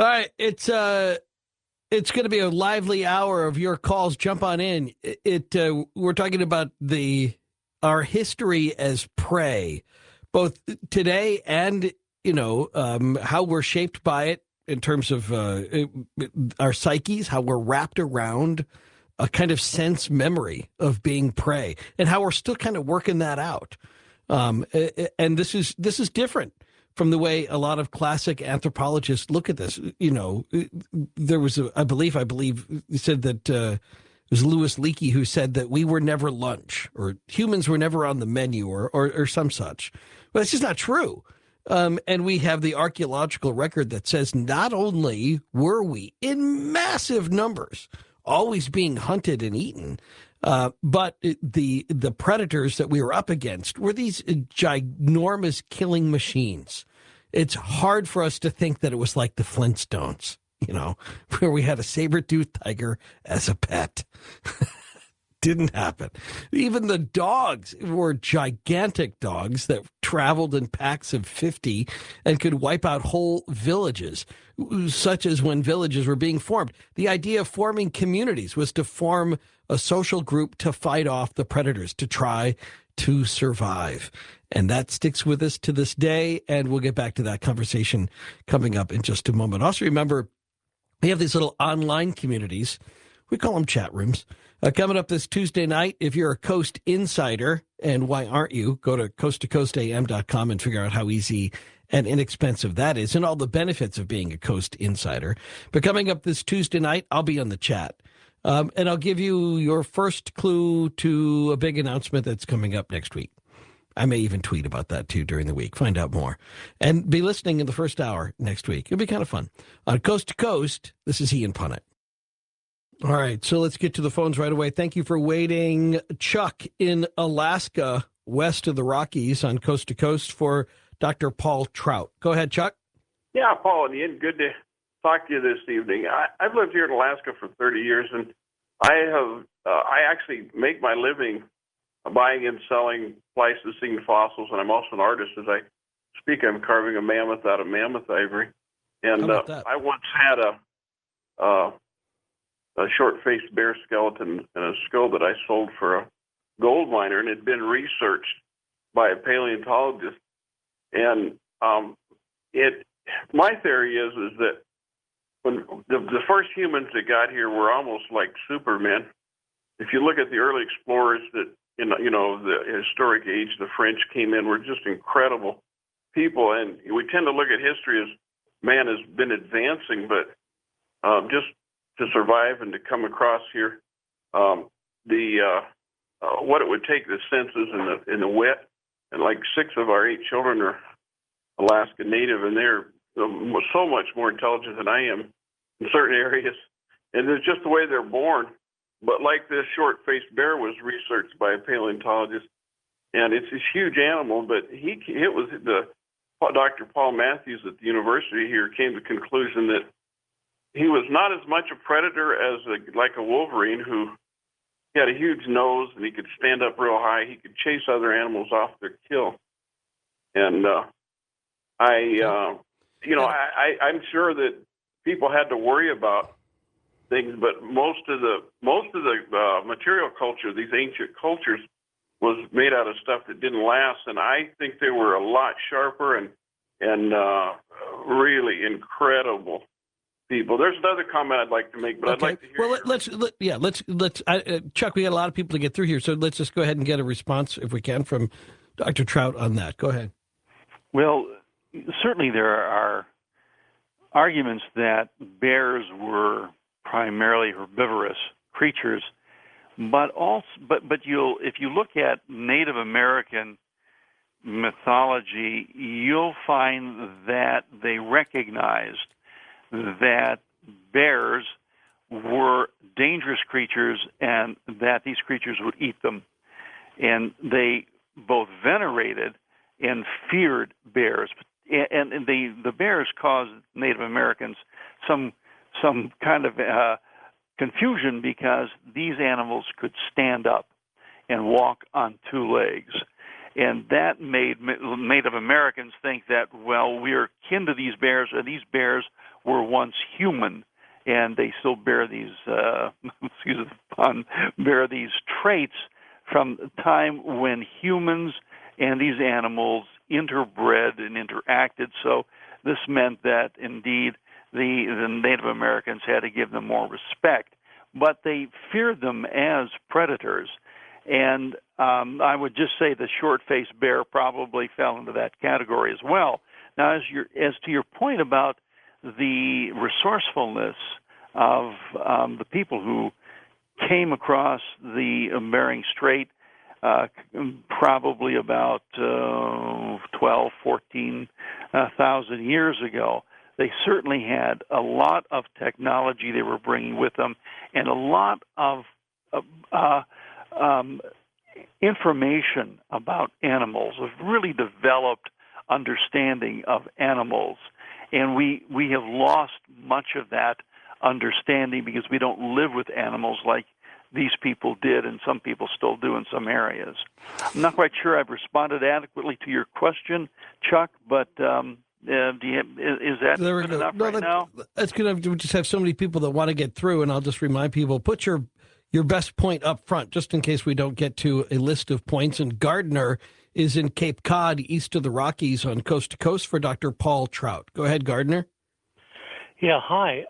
All right, it's going to be a lively hour of your calls. Jump on in. We're talking about the our history as prey, both today and how we're shaped by it in terms of our psyches, how we're wrapped around a kind of sense memory of being prey, and how we're still kind of working that out. And this is different from the way a lot of classic anthropologists look at this. There was I believe he said that it was Louis Leakey who said that we were never lunch, or humans were never on the menu, or some such. Well, it's just not true. And we have the archaeological record that says not only were we in massive numbers always being hunted and eaten, but the predators that we were up against were these ginormous killing machines. It's hard for us to think that it was like the Flintstones, where we had a saber-toothed tiger as a pet. Didn't happen. Even the dogs were gigantic dogs that traveled in packs of 50 and could wipe out whole villages, such as when villages were being formed. The idea of forming communities was to form a social group to fight off the predators, to try to survive. And that sticks with us to this day, and we'll get back to that conversation coming up in just a moment. Also, remember, we have these little online communities. We call them chat rooms. Coming up this Tuesday night, if you're a Coast insider, and why aren't you, go to coasttocoastam.com and figure out how easy and inexpensive that is, and all the benefits of being a Coast insider. But coming up this Tuesday night, I'll be on the chat. And I'll give you your first clue to a big announcement that's coming up next week. I may even tweet about that, too, during the week. Find out more. And be listening in the first hour next week. It'll be kind of fun. On Coast to Coast, this is Ian Punnett. All right, so let's get to the phones right away. Thank you for waiting. Chuck in Alaska, west of the Rockies on Coast to Coast for Dr. Paul Trout. Go ahead, Chuck. Yeah, Paul and Ian, good to talk to you this evening. I've lived here in Alaska for 30 years, and I actually make my living buying and selling Pleistocene fossils, and I'm also an artist. As I speak, I'm carving a mammoth out of mammoth ivory. And I once had a short-faced bear skeleton and a skull that I sold for a gold miner, and it had been researched by a paleontologist. And my theory is that when the first humans that got here were almost like supermen. If you look at the early explorers that the historic age, the French came in, were just incredible people. And we tend to look at history as man has been advancing, but just to survive and to come across here, what it would take, the senses in the wet, and like 6 of our 8 children are Alaska Native, and they're so much more intelligent than I am in certain areas, and it's just the way they're born. But like this short-faced bear was researched by a paleontologist, and it's this huge animal, but it was Dr. Paul Matthews at the university here came to the conclusion that he was not as much a predator as like a wolverine, who he had a huge nose and he could stand up real high. He could chase other animals off their kill. And I'm sure that people had to worry about things, but most of the material culture, these ancient cultures, was made out of stuff that didn't last. And I think they were a lot sharper and really incredible people. There's another comment I'd like to make, but okay. I'd like to hear. Well, let's. Chuck, we got a lot of people to get through here, so let's just go ahead and get a response, if we can, from Dr. Trout on that. Go ahead. Well, certainly there are arguments that bears were primarily herbivorous creatures, but if you look at Native American mythology, you'll find that they recognized that bears were dangerous creatures and that these creatures would eat them. And they both venerated and feared bears. And the bears caused Native Americans some kind of confusion, because these animals could stand up and walk on 2 legs. And that made Native Americans think that, well, we're kin to these bears, or these bears were once human, and they still bear these, excuse the pun, bear these traits from the time when humans and these animals interbred and interacted. So this meant that, indeed, the Native Americans had to give them more respect, but they feared them as predators. And I would just say the short-faced bear probably fell into that category as well. Now, as to your point about the resourcefulness of the people who came across the Bering Strait probably about 12, 14,000 years ago, they certainly had a lot of technology they were bringing with them, and a lot of information about animals, a really developed understanding of animals. And we have lost much of that understanding because we don't live with animals like these people did, and some people still do in some areas. I'm not quite sure I've responded adequately to your question, Chuck, but is that good enough now? That's good. We just have so many people that want to get through, and I'll just remind people, put your best point up front, just in case we don't get to a list of points. And Gardner is in Cape Cod, east of the Rockies, on Coast to Coast for Dr. Paul Trout. Go ahead, Gardner. Yeah, hi.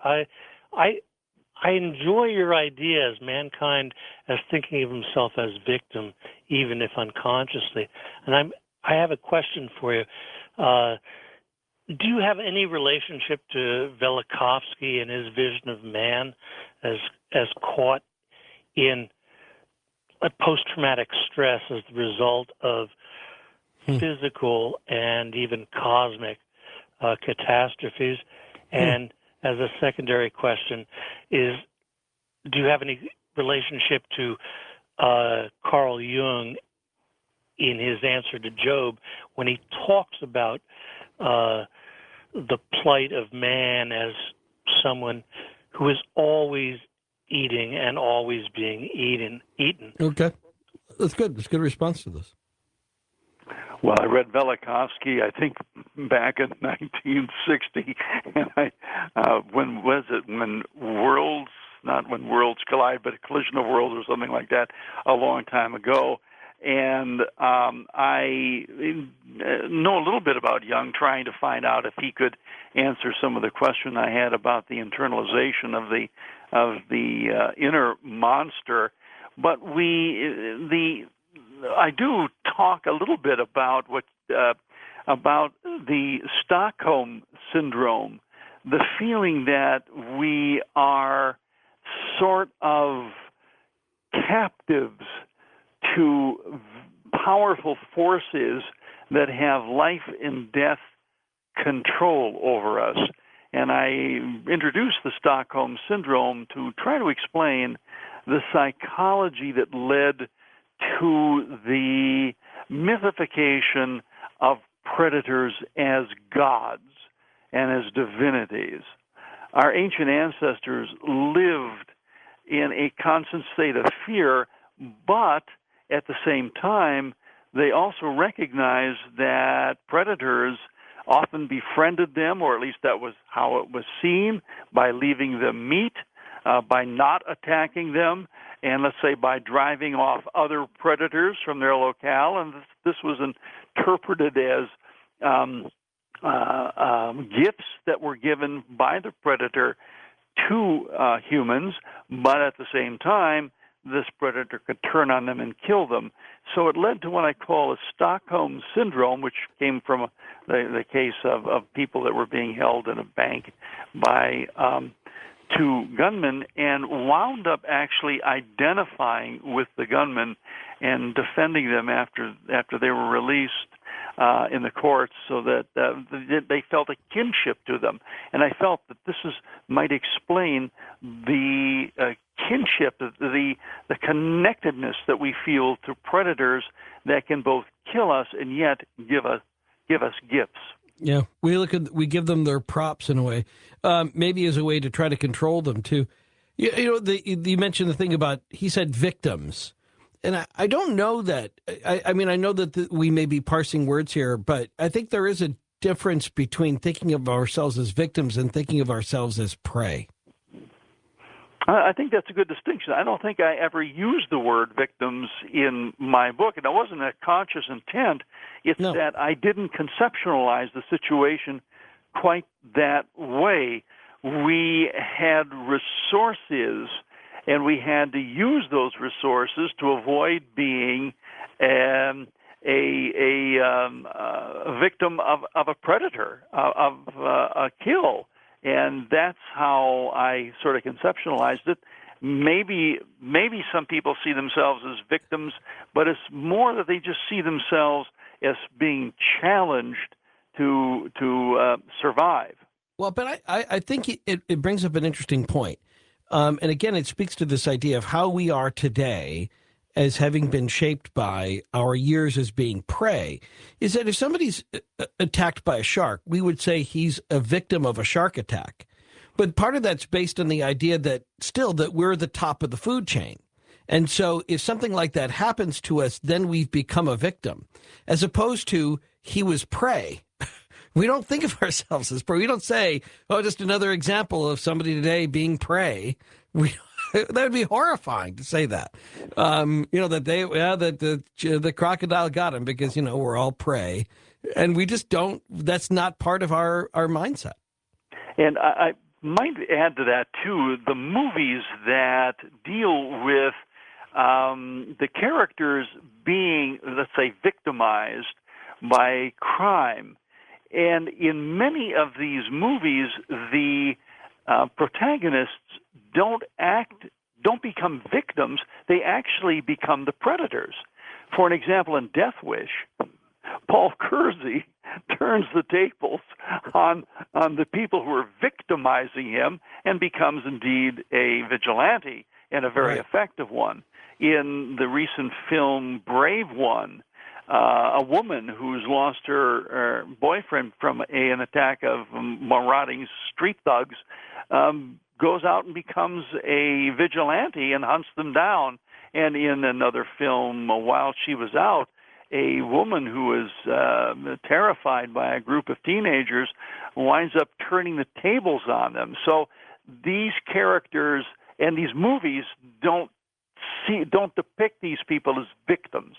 I enjoy your ideas, mankind as thinking of himself as victim, even if unconsciously. And I have a question for you. Do you have any relationship to Velikovsky and his vision of man as caught in a post-traumatic stress as the result of physical and even cosmic catastrophes? And as a secondary question is, do you have any relationship to Carl Jung in his answer to Job when he talks about the plight of man as someone who is always eating and always being eaten? Okay. That's good. That's a good response to this. Well, I read Velikovsky, I think, back in 1960, and when was it? Not when worlds collide, but a collision of worlds or something like that, a long time ago. And I know a little bit about Jung, trying to find out if he could answer some of the question I had about the internalization of the inner monster. But I do talk a little bit about about the Stockholm syndrome, the feeling that we are sort of captives to powerful forces that have life and death control over us. And I introduced the Stockholm syndrome to try to explain the psychology that led to the mythification of predators as gods and as divinities. Our ancient ancestors lived in a constant state of fear, but at the same time, they also recognized that predators often befriended them, or at least that was how it was seen, by leaving them meat, by not attacking them, and let's say by driving off other predators from their locale. And this was interpreted as gifts that were given by the predator to humans, but at the same time, this predator could turn on them and kill them. So it led to what I call a Stockholm syndrome, which came from the case of people that were being held in a bank by two gunmen, and wound up actually identifying with the gunmen and defending them after they were released in the courts, so that they felt a kinship to them. And I felt that this might explain the kinship, the connectedness that we feel to predators that can both kill us and yet give us gifts. Yeah, we give them their props in a way, maybe as a way to try to control them too. You mentioned the thing about, he said victims, And I don't know that. I mean, I know that we may be parsing words here, but I think there is a difference between thinking of ourselves as victims and thinking of ourselves as prey. I think that's a good distinction. I don't think I ever used the word victims in my book, and it wasn't a conscious intent. It's that I didn't conceptualize the situation quite that way. We had resources, and we had to use those resources to avoid being a victim of a predator, of a kill. And that's how I sort of conceptualized it. Maybe some people see themselves as victims, but it's more that they just see themselves as being challenged to survive. Well, but I think it brings up an interesting point. And again, it speaks to this idea of how we are today as having been shaped by our years as being prey, is that if somebody's attacked by a shark, we would say he's a victim of a shark attack. But part of that's based on the idea that we're the top of the food chain. And so if something like that happens to us, then we've become a victim, as opposed to he was prey. We don't think of ourselves as prey. We don't say, oh, just another example of somebody today being prey. That would be horrifying to say that. That the crocodile got him because, we're all prey. And we just don't, that's not part of our mindset. And I might add to that, too, the movies that deal with the characters being, let's say, victimized by crime. And in many of these movies, the protagonists don't become victims, they actually become the predators. For an example, in Death Wish, Paul Kersey turns the tables on the people who are victimizing him and becomes indeed a vigilante, and a very effective one. In the recent film Brave One, a woman who's lost her boyfriend from an attack of marauding street thugs goes out and becomes a vigilante and hunts them down. And in another film, while she was out, a woman who was terrified by a group of teenagers winds up turning the tables on them. So these characters and these movies don't depict these people as victims.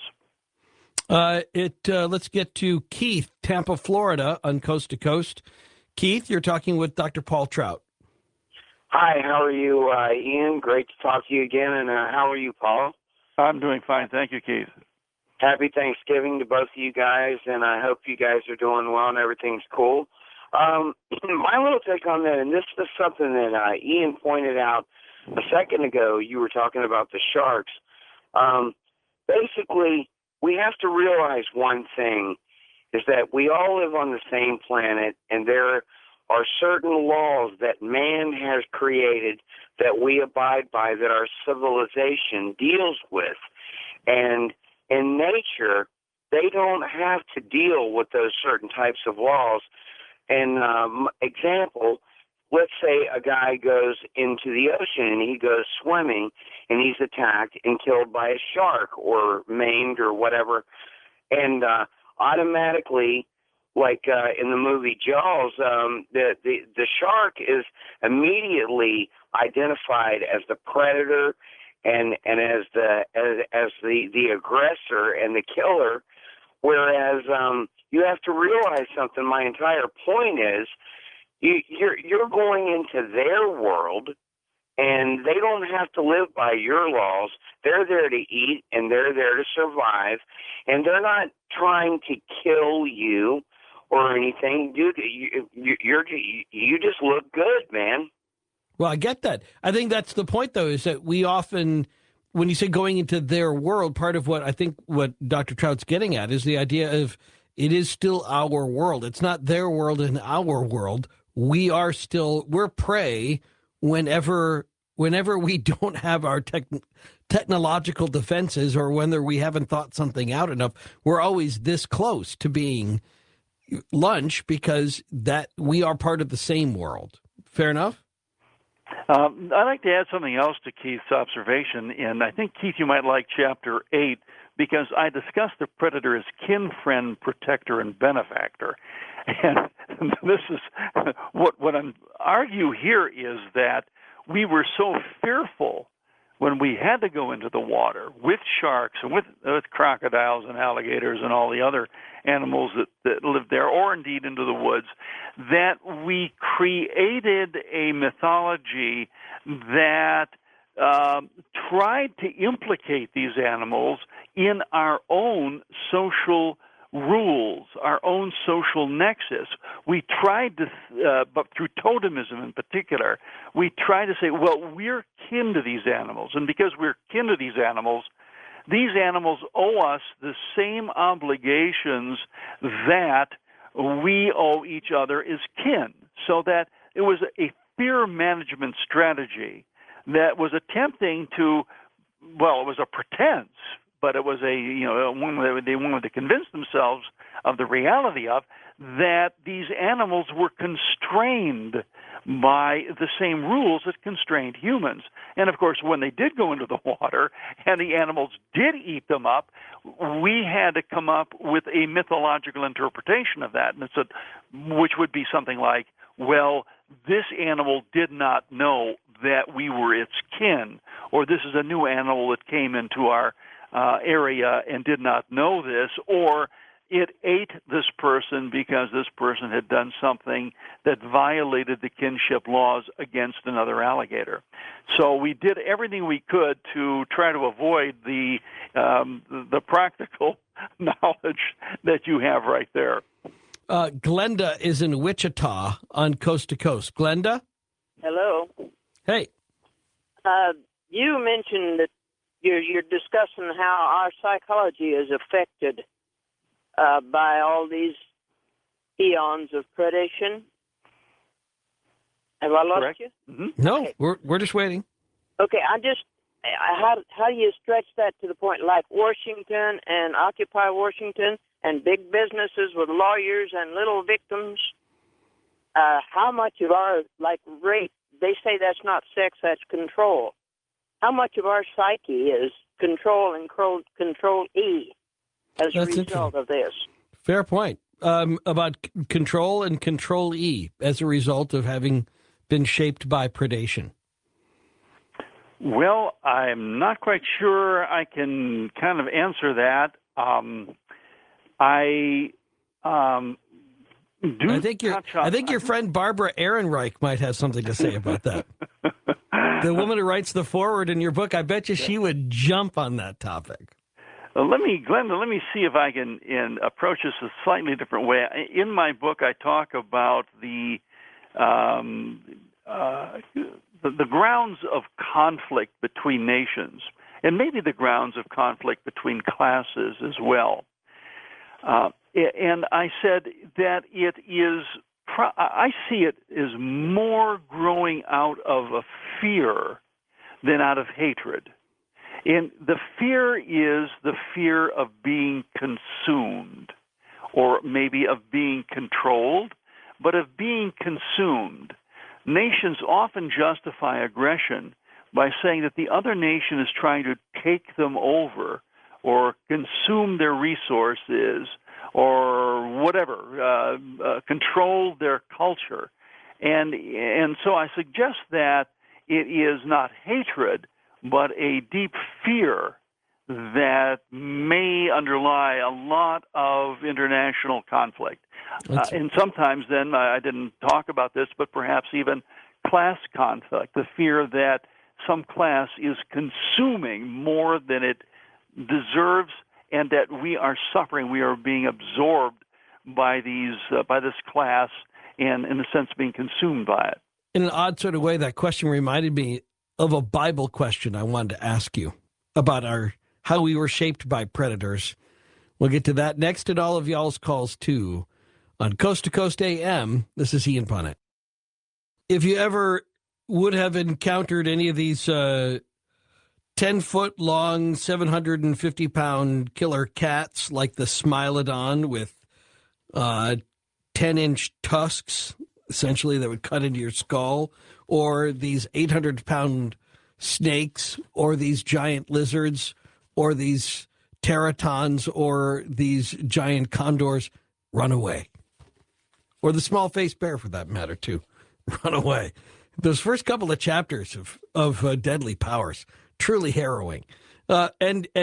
Let's get to Keith, Tampa, Florida, on Coast to Coast. Keith, you're talking with Dr. Paul Trout. Hi, how are you, Ian? Great to talk to you again. And how are you, Paul? I'm doing fine. Thank you, Keith. Happy Thanksgiving to both of you guys, and I hope you guys are doing well and everything's cool. My little take on that, and this is something that Ian pointed out a second ago. You were talking about the sharks. Basically, we have to realize one thing, is that we all live on the same planet, and there are certain laws that man has created that we abide by, that our civilization deals with. And in nature, they don't have to deal with those certain types of laws. And example, let's say a guy goes into the ocean and he goes swimming and he's attacked and killed by a shark or maimed or whatever. And automatically, like in the movie Jaws, the shark is immediately identified as the predator and as the aggressor and the killer. Whereas you have to realize something. My entire point is you're going into their world, and they don't have to live by your laws. They're there to eat, and they're there to survive, and they're not trying to kill you or anything. Dude, you just look good, man. Well, I get that. I think that's the point, though, is that we often, when you say going into their world, part of what I think what Dr. Trout's getting at is the idea of it is still our world. It's not their world and our world. We're prey whenever we don't have our technological defenses, or whether we haven't thought something out enough. We're always this close to being lunch because that we are part of the same world. Fair enough? I'd like to add something else to Keith's observation, and I think, Keith, you might like Chapter 8, because I discussed the predator as kin, friend, protector, and benefactor. And this is what I'm argue here is that we were so fearful when we had to go into the water with sharks and with crocodiles and alligators and all the other animals that lived there, or indeed into the woods, that we created a mythology that tried to implicate these animals in our own social rules, our own social nexus. We tried to, but through totemism in particular, we tried to say, well, we're kin to these animals, and because we're kin to these animals owe us the same obligations that we owe each other as kin. So that it was a fear management strategy that was attempting to, well, it was a pretense, but it was one that they wanted to convince themselves of the reality of, that these animals were constrained by the same rules that constrained humans. And of course, when they did go into the water and the animals did eat them up, we had to come up with a mythological interpretation of that, and it's which would be something like, well, this animal did not know that we were its kin, or this is a new animal that came into our area and did not know this, or it ate this person because this person had done something that violated the kinship laws against another alligator. So we did everything we could to try to avoid the practical knowledge that you have right there. Glenda is in Wichita on Coast to Coast. Glenda? Hello. Hey. You mentioned that you're discussing how our psychology is affected by all these eons of predation. Have I lost Correct. you? Mm-hmm. No, Okay. we're just waiting. Okay, how do you stretch that to the point like Washington and Occupy Washington and big businesses with lawyers and little victims? How much of our, like, rape, they say that's not sex, that's control. How much of our psyche is control and control E as a result of this? Fair point. About control and control E as a result of having been shaped by predation. Well, I'm not quite sure I can kind of answer that. I think your friend Barbara Ehrenreich might have something to say about that. The woman who writes the foreword in your book, I bet you she would jump on that topic. Glenda, let me see if I can approach this a slightly different way. In my book, I talk about the grounds of conflict between nations, and maybe the grounds of conflict between classes as well. And I said that it is, I see it as more growing out of a fear than out of hatred. And the fear is the fear of being consumed, or maybe of being controlled, but of being consumed. Nations often justify aggression by saying that the other nation is trying to take them over or consume their resources or whatever, control their culture. And so I suggest that it is not hatred, but a deep fear that may underlie a lot of international conflict. And sometimes then, I didn't talk about this, but perhaps even class conflict, the fear that some class is consuming more than it deserves, and that we are suffering, we are being absorbed by this class, and in a sense being consumed by it. In an odd sort of way, that question reminded me of a Bible question I wanted to ask you about how we were shaped by predators. We'll get to that next, and all of y'all's calls too on Coast to Coast AM. This is Ian Punnett. If you ever would have encountered any of these 10-foot long, 750-pound killer cats like the Smilodon with 10-inch tusks essentially, that would cut into your skull, or these 800-pound snakes, or these giant lizards, or these teratons, or these giant condors, run away. Or the small-faced bear, for that matter, too. Run away. Those first couple of chapters of Deadly Powers, truly harrowing. But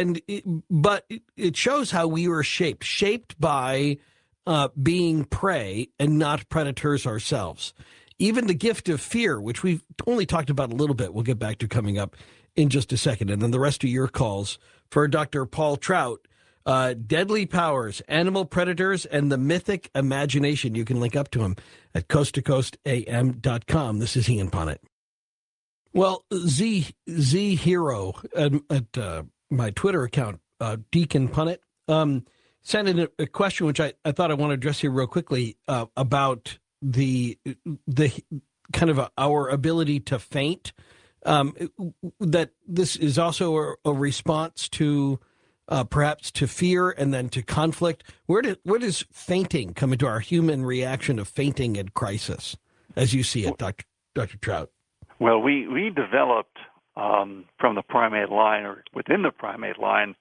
it shows how we were shaped by being prey and not predators ourselves. Even the gift of fear, which we've only talked about a little bit, we'll get back to coming up in just a second. And then the rest of your calls for Dr. Paul Trout. Deadly Powers, Animal Predators, and the Mythic Imagination. You can link up to him at coasttocoastam.com. This is Ian Punnett. Well, Z Hero at my Twitter account, Deacon Punnett, sent in a question which I thought I want to address here real quickly about the kind of our ability to faint. That this is also a response to perhaps to fear and then to conflict. Where does fainting come into our human reaction of fainting in crisis, as you see it, Dr. Trout? Well, we developed from the primate line, or within the primate line,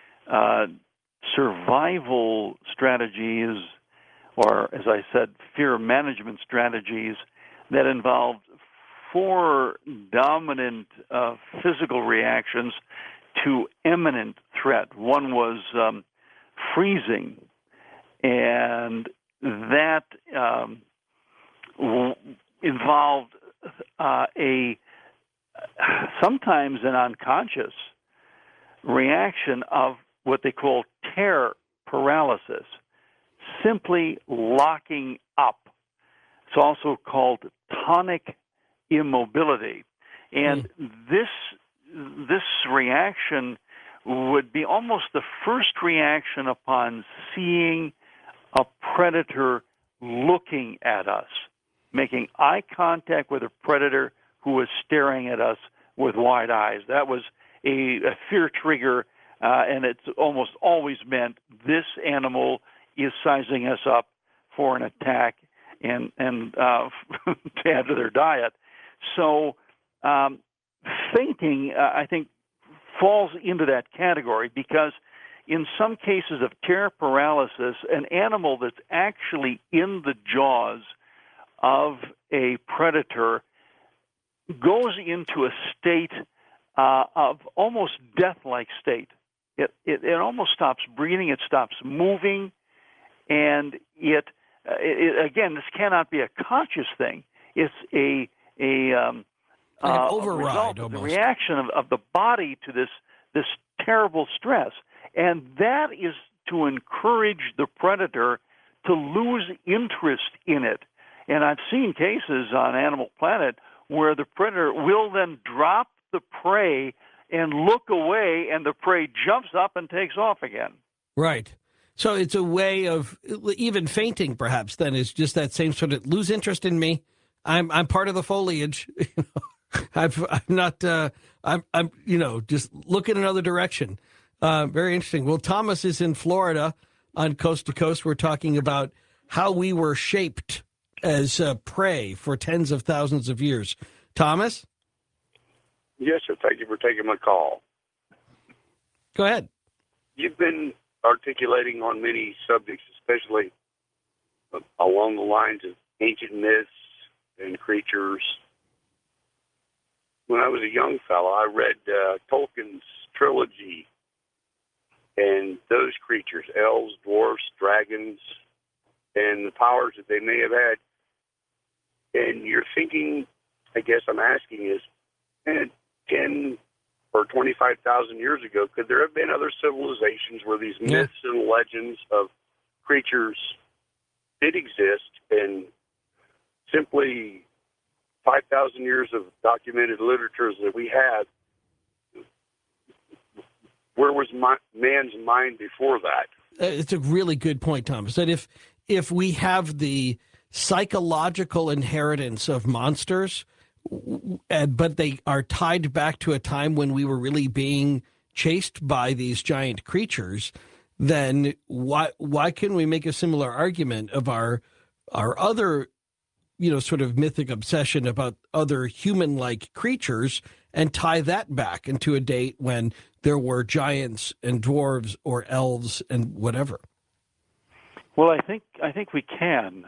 survival strategies, or as I said, fear management strategies that involved 4 dominant physical reactions to imminent threat. One was freezing, and that involved sometimes an unconscious reaction of what they call terror paralysis, simply locking up. It's also called tonic immobility, and this reaction would be almost the first reaction upon seeing a predator looking at us, making eye contact with a predator who was staring at us with wide eyes. That was a fear trigger, and it's almost always meant this animal is sizing us up for an attack and to add to their diet. So fainting, I think, falls into that category because in some cases of terror paralysis, an animal that's actually in the jaws of a predator goes into a state of almost death-like state. It almost stops breathing, it stops moving, and it again, this cannot be a conscious thing. It's a like an override, of the almost. reaction of the body to this terrible stress. And that is to encourage the predator to lose interest in it. And I've seen cases on Animal Planet where the predator will then drop the prey and look away, and the prey jumps up and takes off again. Right. So it's a way of even fainting, perhaps, then, is just that same sort of lose interest in me. I'm part of the foliage. I'm not, I'm just look in another direction. Very interesting. Well, Thomas is in Florida on Coast to Coast. We're talking about how we were shaped as prey for tens of thousands of years. Thomas? Yes, sir. Thank you for taking my call. Go ahead. You've been articulating on many subjects, especially along the lines of ancient myths and creatures. When I was a young fellow, I read Tolkien's trilogy, and those creatures, elves, dwarfs, dragons, and the powers that they may have had. And you're thinking, I guess I'm asking is, 10 or 25,000 years ago, could there have been other civilizations where these myths and legends of creatures did exist, and simply 5,000 years of documented literature that we have, where was man's mind before that? It's a really good point, Thomas, that if we have the psychological inheritance of monsters, but they are tied back to a time when we were really being chased by these giant creatures, then why can we make a similar argument of our other sort of mythic obsession about other human-like creatures and tie that back into a date when there were giants and dwarves or elves and whatever. Well, I think we can.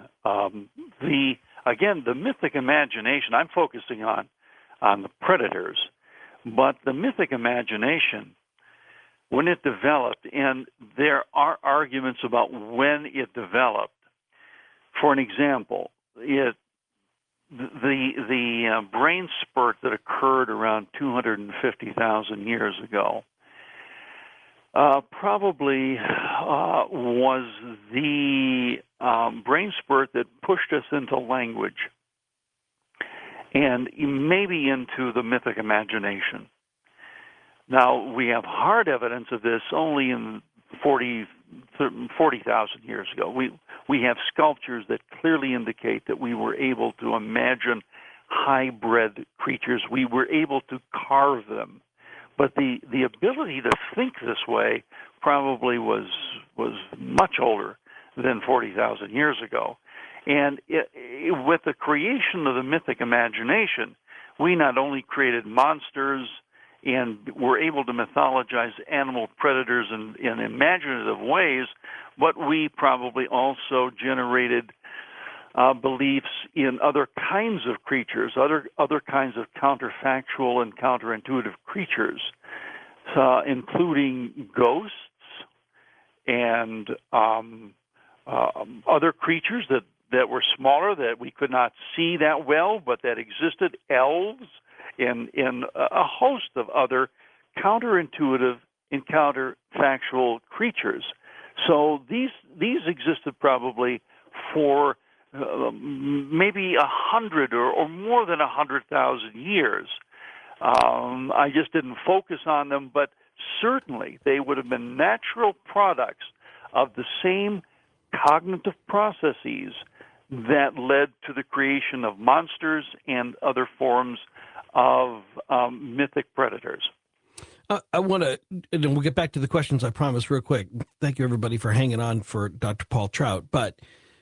The mythic imagination. I'm focusing on the predators, but the mythic imagination, when it developed, and there are arguments about when it developed. For an example, the brain spurt that occurred around 250,000 years ago probably was the brain spurt that pushed us into language and maybe into the mythic imagination. Now, we have hard evidence of this only in 40,000 years ago. We have sculptures that clearly indicate that we were able to imagine hybrid creatures. We were able to carve them. But the ability to think this way probably was much older than 40,000 years ago. And with the creation of the mythic imagination, we not only created monsters and were able to mythologize animal predators in imaginative ways, but we probably also generated beliefs in other kinds of creatures, other kinds of counterfactual and counterintuitive creatures, including ghosts and other creatures that were smaller, that we could not see that well, but that existed, elves, in a host of other counterintuitive and counterfactual creatures. So these existed probably for maybe 100 or more than 100,000 years. I just didn't focus on them, but certainly they would have been natural products of the same cognitive processes that led to the creation of monsters and other forms of mythic predators. I want to, and we'll get back to the questions, I promise, real quick. Thank you, everybody, for hanging on for Dr. Paul Trout. But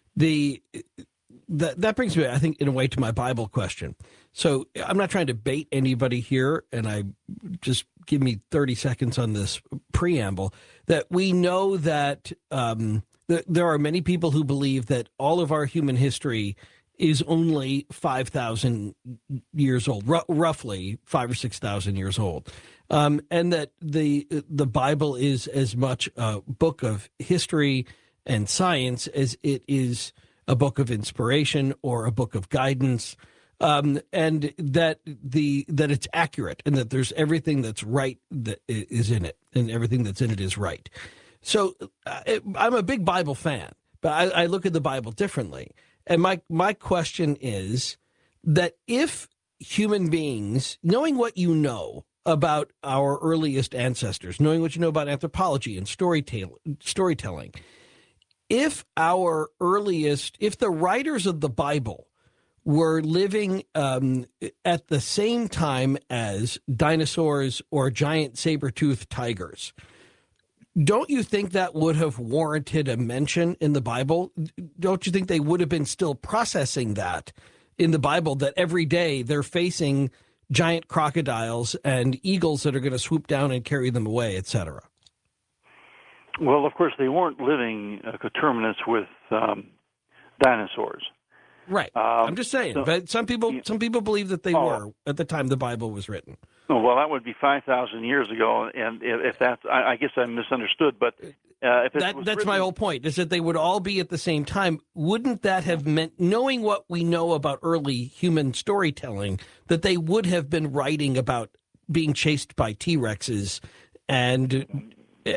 that brings me, I think, in a way, to my Bible question. So I'm not trying to bait anybody here, and I just give me 30 seconds on this preamble, that we know that there are many people who believe that all of our human history is only 5,000 years old, roughly 5,000 or 6,000 years old, and that the Bible is as much a book of history and science as it is a book of inspiration or a book of guidance, and that it's accurate, and that there's everything that's right that is in it, and everything that's in it is right. So I'm a big Bible fan, but I look at the Bible differently. And my question is that if human beings, knowing what you know about our earliest ancestors, knowing what you know about anthropology and storytelling, if the writers of the Bible were living at the same time as dinosaurs or giant saber-toothed tigers, don't you think that would have warranted a mention in the Bible? Don't you think they would have been still processing that in the Bible, that every day they're facing giant crocodiles and eagles that are going to swoop down and carry them away, et cetera? Well, of course, they weren't living coterminous with dinosaurs. Right. I'm just saying. But some people believe that they were at the time the Bible was written. Well, that would be 5,000 years ago, and if that's, I guess I misunderstood. But if that's my whole point, is that they would all be at the same time. Wouldn't that have meant, knowing what we know about early human storytelling, that they would have been writing about being chased by T-Rexes and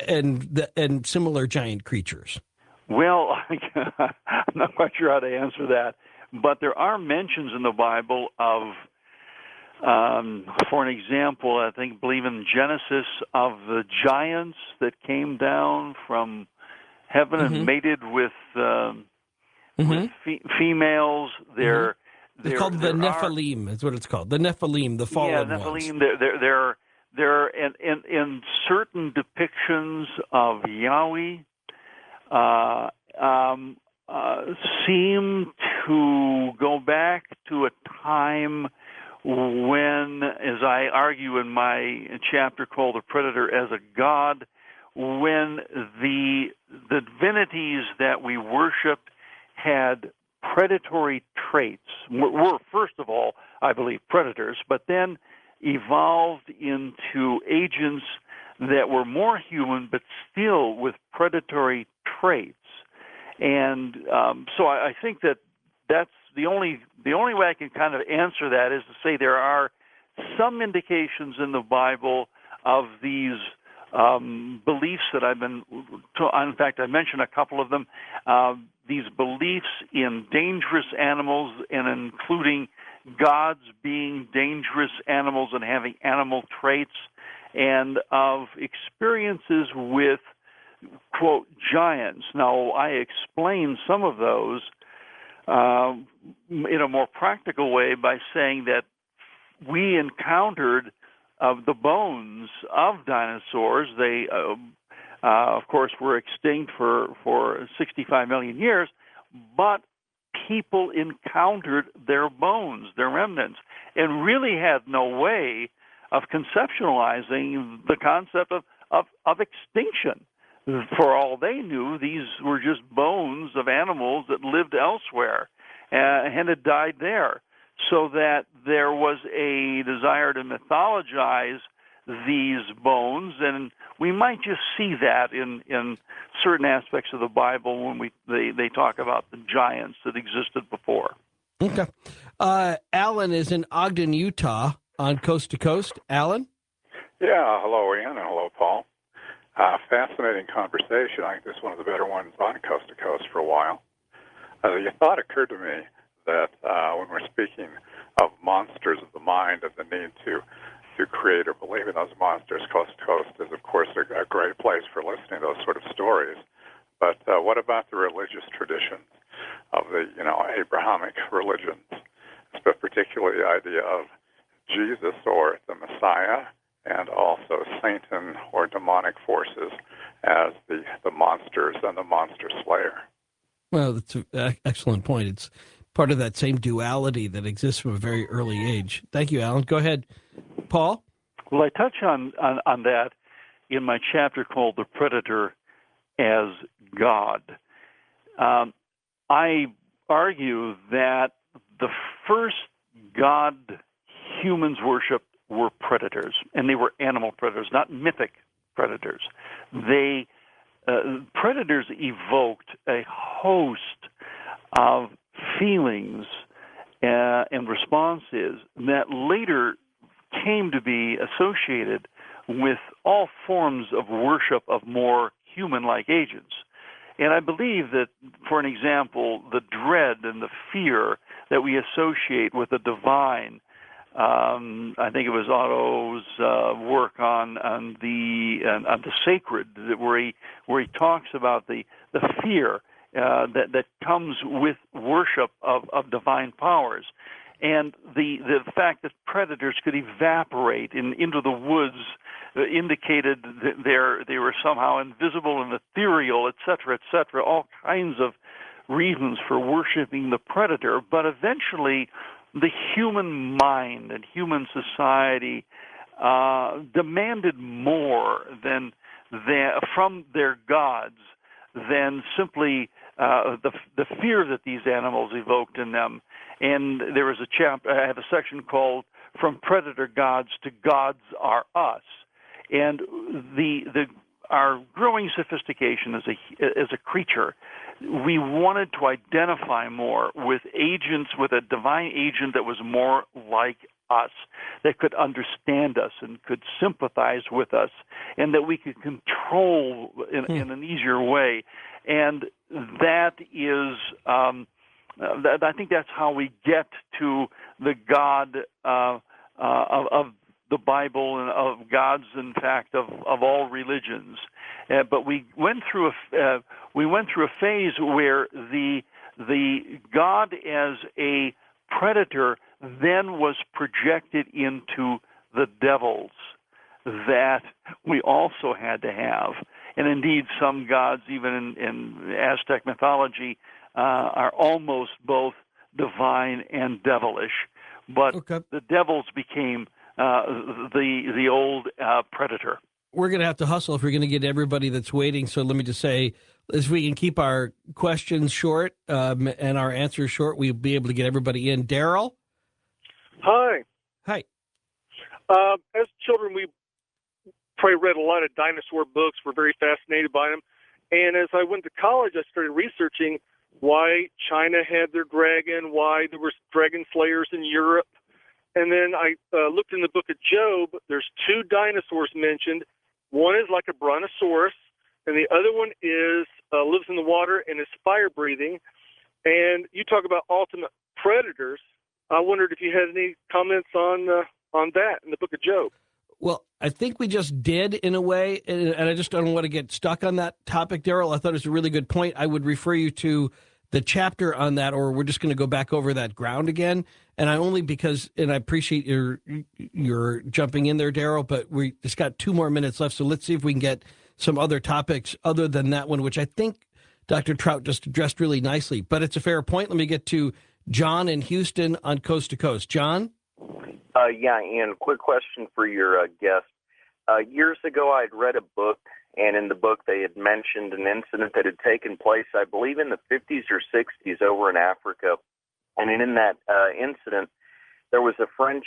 similar giant creatures? Well, I'm not quite sure how to answer that, but there are mentions in the Bible of, for an example, I believe in Genesis, of the giants that came down from heaven and mated with females. They're called the Nephilim. Is what it's called. The Nephilim, the fallen Nephilim. ones. They're in certain depictions of Yahweh. seem to go back to a time when, as I argue in my chapter called The Predator as a God, when the divinities that we worshiped had predatory traits, were first of all, I believe, predators, but then evolved into agents that were more human but still with predatory traits. And so I think that's the only way I can kind of answer that is to say there are some indications in the Bible of these beliefs that I've been. In fact, I mentioned a couple of them. These beliefs in dangerous animals, and including gods being dangerous animals and having animal traits, and of experiences with, quote, giants. Now, I explain some of those in a more practical way by saying that we encountered the bones of dinosaurs. They, of course, were extinct for 65 million years, but people encountered their bones, their remnants, and really had no way of conceptualizing the concept of extinction. For all they knew, these were just bones of animals that lived elsewhere and had died there. So that there was a desire to mythologize these bones, and we might just see that in certain aspects of the Bible when they talk about the giants that existed before. Okay. Alan is in Ogden, Utah, on Coast to Coast. Alan? Yeah, hello, Ian, and hello, Paul. Fascinating conversation. I think this is one of the better ones on Coast to Coast for a while. The thought occurred to me that when we're speaking of monsters of the mind and the need to create or believe in those monsters, Coast to Coast is, of course, a great place for listening to those sort of stories. But what about the religious traditions of the, Abrahamic religions, but particularly the idea of Jesus or the Messiah, and also Satan or demonic forces as the monsters and the monster slayer? Well, that's an excellent point. It's part of that same duality that exists from a very early age. Thank you, Alan. Go ahead, Paul. Well, I touch on that in my chapter called The Predator as God. I argue that the first God humans worshipped were predators, and they were animal predators, not mythic predators. Predators evoked a host of feelings and responses that later came to be associated with all forms of worship of more human-like agents. And I believe that, for an example, the dread and the fear that we associate with the divine, I think it was Otto's work on the sacred, where he talks about the fear that comes with worship of divine powers, and the fact that predators could evaporate into the woods indicated that they were somehow invisible and ethereal, et cetera, all kinds of reasons for worshiping the predator. But eventually, the human mind and human society demanded more from their gods than simply the fear that these animals evoked in them. And there was I have a section called "From Predator Gods to Gods Are Us," and our growing sophistication as a creature, we wanted to identify more with agents, with a divine agent that was more like us, that could understand us and could sympathize with us, and that we could control in an easier way. And that is, I think that's how we get to the God of the Bible and of gods, in fact, of all religions. But we went through a phase where the God as a predator then was projected into the devils that we also had to have. And indeed, some gods, even in Aztec mythology, are almost both divine and devilish. But the devils became the old predator. We're going to have to hustle if we're going to get everybody that's waiting. So let me just say, if we can keep our questions short and our answers short, we'll be able to get everybody in. Daryl? Hi. Hi. As children, we probably read a lot of dinosaur books. We're very fascinated by them. And as I went to college, I started researching why China had their dragon, why there were dragon slayers in Europe. And then I looked in the book of Job. There's 2 dinosaurs mentioned. One is like a brontosaurus, and the other one is lives in the water and is fire-breathing. And you talk about ultimate predators. I wondered if you had any comments on that in the book of Job. Well, I think we just did in a way, and I just don't want to get stuck on that topic, Daryl. I thought it was a really good point. I would refer you to the chapter on that, or we're just going to go back over that ground again. And I only because, and I appreciate your jumping in there, Daryl, but we just got 2 more minutes left. So let's see if we can get some other topics other than that one, which I think Dr. Trout just addressed really nicely. But it's a fair point. Let me get to John in Houston on Coast to Coast. John? Yeah, Ian, quick question for your guest. Years ago, I'd read a book, and in the book they had mentioned an incident that had taken place, I believe, in the 50s or 60s over in Africa. And in that incident, there was a French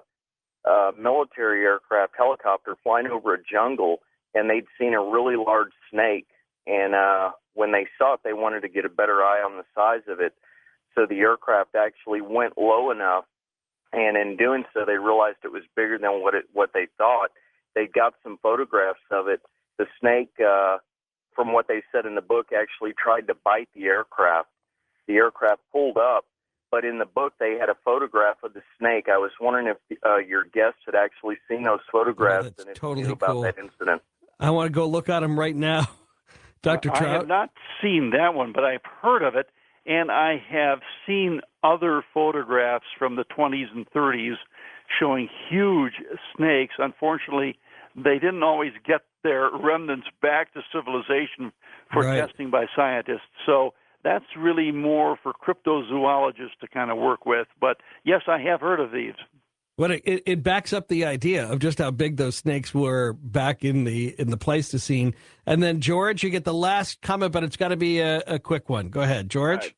military aircraft helicopter flying over a jungle, and they'd seen a really large snake. And when they saw it, they wanted to get a better eye on the size of it. So the aircraft actually went low enough, and in doing so, they realized it was bigger than what they thought. They got some photographs of it. The snake, from what they said in the book, actually tried to bite the aircraft. The aircraft pulled up, but in the book they had a photograph of the snake. I was wondering if your guest had actually seen those photographs and if totally you knew about cool. that incident. I want to go look at them right now. Dr. Trout? I have not seen that one, but I've heard of it, and I have seen other photographs from the 20s and 30s showing huge snakes. Unfortunately, they didn't always get their remnants back to civilization for testing by scientists. So that's really more for cryptozoologists to kind of work with. But yes, I have heard of these. What it backs up the idea of just how big those snakes were back in the Pleistocene. And then George, you get the last comment, but it's got to be a quick one. Go ahead, George.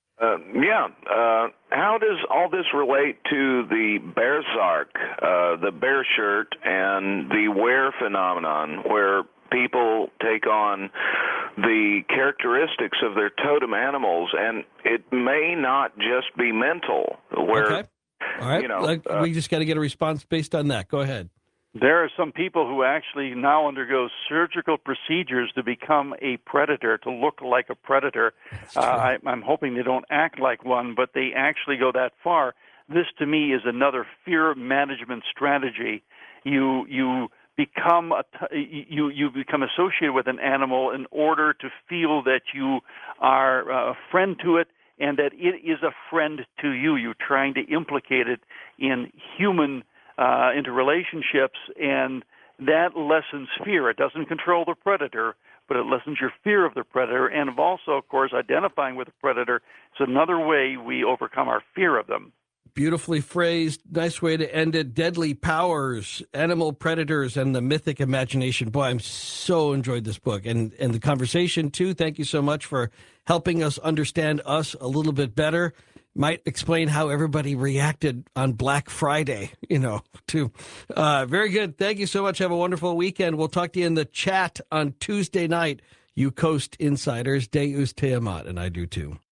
How does all this relate to the Bearzark, the bear shirt, and the wear phenomenon, where people take on the characteristics of their totem animals, and it may not just be mental, where... Okay. All right, we just got to get a response based on that. Go ahead. There are some people who actually now undergo surgical procedures to become a predator, to look like a predator. I'm hoping they don't act like one, but they actually go that far. This, to me, is another fear management strategy. You become you become associated with an animal in order to feel that you are a friend to it, and that it is a friend to you. You're trying to implicate it in human interrelationships, and that lessens fear. It doesn't control the predator, but it lessens your fear of the predator, and also, of course, identifying with the predator is another way we overcome our fear of them. Beautifully phrased. Nice way to end it. Deadly powers, animal predators, and the mythic imagination. Boy, I'm so enjoyed this book and the conversation, too. Thank you so much for helping us understand us a little bit better. Might explain how everybody reacted on Black Friday, too. Very good. Thank you so much. Have a wonderful weekend. We'll talk to you in the chat on Tuesday night. You Coast Insiders. Deus te amat, and I do, too.